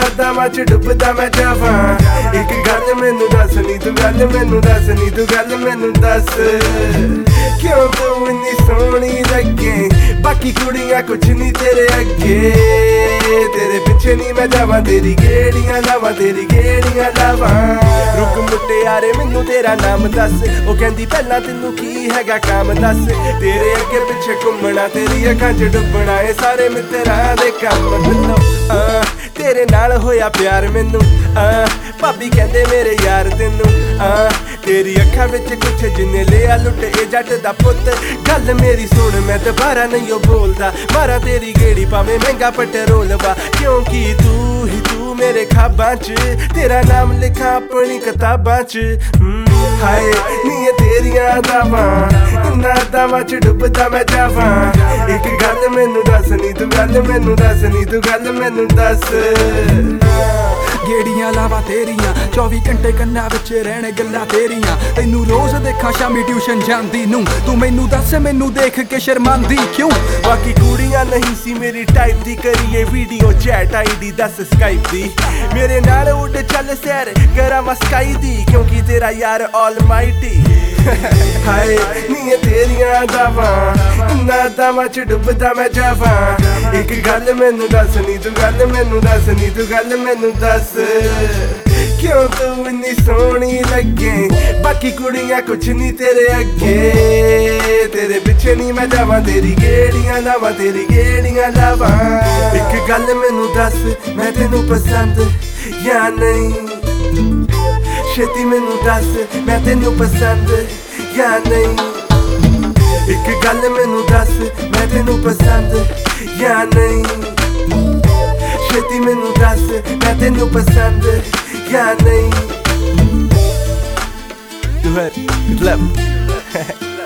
ਨਾਦਾਂ ਚ ਡੁੱਬਦਾ ਮੈਂ ਜਾਵਾਂ। ਇੱਕ ਗੱਲ ਮੈਨੂੰ ਦੱਸ ਨੀ ਤੂੰ, ਗੱਲ ਮੈਨੂੰ ਦੱਸ ਨੀ ਤੂੰ, ਗੱਲ ਮੈਨੂੰ ਦੱਸ ਕਿਉਂ ਤੂੰ ਇੰਨੀ ਸੋਹਣੀ ਲੱਗੇ, ਬਾਕੀ ਕੁੜੀਆਂ ਕੁਛ ਨੀ ਤੇਰੇ ਅੱਗੇ। ਤੇਰੇ ਪਿੱਛੇ ਨੀ ਮੈਂ ਜਾਵਾਂ, ਤੇਰੀ ਗੇੜੀਆਂ ਲਾਵਾਂ, ਤੇਰੀ ਗੇੜੀਆਂ ਲਾਵਾਂ। ਰੁਕ ਮੁਟਿਆਰੇ ਮੈਨੂੰ ਤੇਰਾ ਨਾਮ ਦੱਸ, ਉਹ ਕਹਿੰਦੀ ਪਹਿਲਾਂ ਤੈਨੂੰ ਕੀ ਹੈਗਾ ਕੰਮ ਦੱਸ। ਤੇਰੇ ਅੱਗੇ ਪਿੱਛੇ ਘੁੰਮਣਾ, ਤੇਰੀ ਅੱਖਾਂ ਚ ਡੁੱਬਣਾ, ਇਹ ਸਾਰੇ ਮਿੱਤਰਾਂ ਦੇ ਕੰਮ। ਮੈਨੂੰ ਤੇਰੇ ਨਾਲ ਹੋਇਆ ਪਿਆਰ ਮੈਨੂੰ, ਭਾਬੀ ਕਹਿੰਦੇ ਮੇਰੇ ਯਾਰ ਤੈਨੂੰ। ਤੇਰੀ ਅੱਖਾਂ ਵਿੱਚ ਕੁਛ ਜਿੰਨੇ ਲਿਆ ਲੁੱਟ ਇਹ ਜੱਟ ਦਾ ਪੁੱਤ। ਗੱਲ ਮੇਰੀ ਸੁਣ ਮੈਂ ਦੁਬਾਰਾ ਨਹੀਂ ਉਹ ਬੋਲਦਾ, ਮਾਰਾ ਤੇਰੀ ਗੇੜੀ ਭਾਵੇਂ ਮਹਿੰਗਾ ਪੈਟਰੋਲ ਵਾ। ਕਿਉਂਕਿ ਤੂੰ ਹੀ ਤੂੰ ਮੇਰੇ ਖਾਬਾਂ ਚ, ਤੇਰਾ ਨਾਮ ਲਿਖਾਂ ਆਪਣੀ ਕਿਤਾਬਾਂ ਚ। ਹਾਏ ਨੀ ਤੇਰੀਆਂ ਦਾਵਾਂ, ਨਾਦਾਂ ਚ ਡੁੱਬਦਾ ਮੈਂ ਜਾਵਾਂ। ਇੱਕ ਗੱਲ ਮੈਨੂੰ ਦੱਸ ਨੀ ਤੂੰ, ਗੱਲ ਮੈਨੂੰ ਦੱਸ ਨੀ ਤੂੰ, ਗੱਲ ਮੈਨੂੰ ਦੱਸ। ਗੇੜੀਆਂ ਲਾਵਾ ਤੇਰੀਆਂ 24 ਘੰਟੇ ਕੰਨਾਂ ਵਿੱਚ ਰਹਿਣ ਗੱਲਾਂ ਤੇਰੀਆਂ। ਤੈਨੂੰ ਰੋਜ਼ ਦੇਖਾਂ ਸ਼ਾਮੀ ਟਿਊਸ਼ਨ ਜਾਂਦੀ ਨੂੰ, ਤੂੰ ਮੈਨੂੰ ਦੱਸ ਮੈਨੂੰ ਦੇਖ ਕੇ ਸ਼ਰਮਾਂਦੀ ਕਿਉਂ। ਬਾਕੀ ਕੁੜੀਆਂ ਨਹੀਂ ਸੀ ਮੇਰੀ ਟਾਈਪ ਦੀ, ਕਰੀਏ ਵੀਡੀਓ ਚੈਟ ਆਈਡੀ ਦੱਸ ਸਕਾਈਪ ਦੀ। ਮੇਰੇ ਨਾਲ ਉੱਡ ਚੱਲ ਸੈਰ ਕਰਾਂ ਮਸਕਾਈ ਦੀ, ਕਿਉਂਕਿ ਤੇਰਾ ਯਾਰ ਆਲਮਾਈਟੀ। ਹਾਏ ਨੀ ਤੇਰੀਆਂ ਦਾਵਾਂ, ਨਾਦਾਂ ਚ ਡੁੱਬਦਾ ਮੈਂ ਜਾਵਾਂ। ਇੱਕ ਗੱਲ ਮੈਨੂੰ ਦੱਸ ਨੀ ਤੂੰ, ਗੱਲ ਮੈਨੂੰ ਦੱਸ ਨੀ ਤੂੰ, ਗੱਲ ਮੈਨੂੰ ਦੱਸ ਕਿਉਂ ਤੂੰ ਇੰਨੀ ਸੋਹਣੀ ਲੱਗੇ, ਬਾਕੀ ਕੁੜੀਆਂ ਕੁਛ ਨੀ ਤੇਰੇ ਅੱਗੇ। ਤੇਰੇ ਪਿੱਛੇ ਨੀ ਮੈਂ ਜਾਵਾਂ, ਤੇਰੀ ਗੇੜੀਆਂ ਲਾਵਾਂ, ਤੇਰੀ ਗੇੜੀਆਂ ਲਾਵਾਂ। ਇੱਕ ਗੱਲ ਮੈਨੂੰ ਦੱਸ ਮੈਂ ਤੈਨੂੰ ਪਸੰਦ ਜਾਂ ਨਹੀਂ, ਛੇਤੀ ਮੈਨੂੰ ਦੱਸ ਮੈਂ ਤੈਨੂੰ ਪਸੰਦ ਜਾਂ ਨਹੀਂ। ਇੱਕ ਗੱਲ ਮੈਨੂੰ ਦੱਸ ਮੈਂ ਤੈਨੂੰ ਪਸੰਦ ਜਾਂ ਨਹੀਂ, ਛੇਤੀ ਮੈਨੂੰ ਦੱਸ ਮੈਂ ਤੈਨੂੰ ਪਸੰਦ ਜਾਂ ਨਹੀਂ। Du hör, ett läpp.